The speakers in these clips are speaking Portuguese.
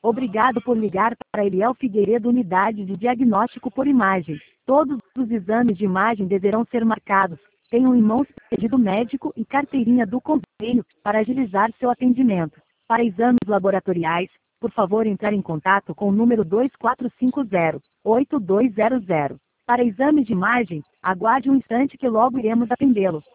Obrigado por ligar para Eliel Figueiredo, Unidade de Diagnóstico por Imagem. Todos os exames de imagem deverão ser marcados. Tenham em mãos pedido médico e carteirinha do convênio para agilizar seu atendimento. Para exames laboratoriais, por favor entrar em contato com o número 2450-8200. Para exames de imagem, aguarde um instante que logo iremos atendê-lo.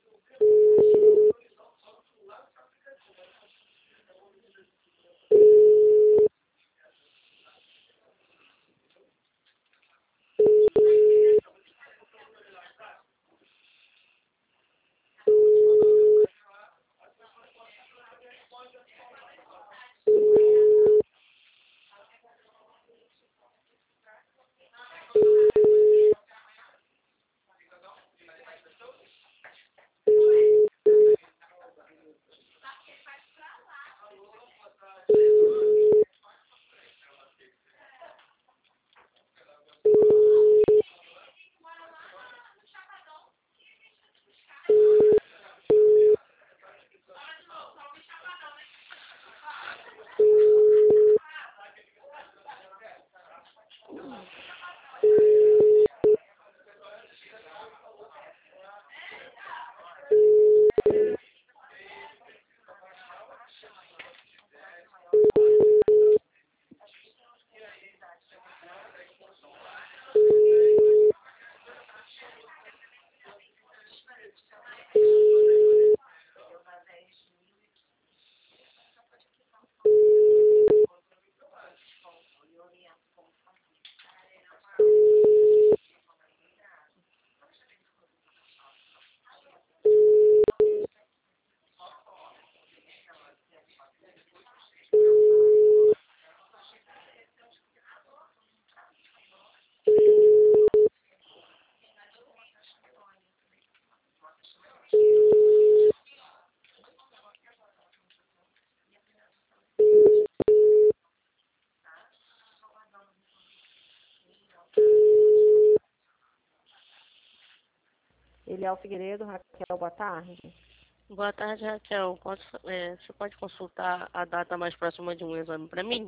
Eliel Figueiredo, Raquel, boa tarde. Boa tarde, Raquel. Você pode consultar a data mais próxima de um exame para mim?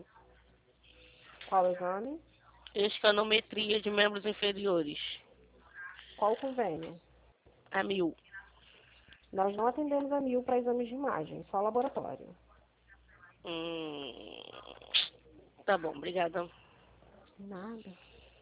Qual exame? Escanometria de membros inferiores. Qual o convênio? A 1000. Nós não atendemos a 1000 para exames de imagem, só laboratório. Tá bom, obrigada. Nada.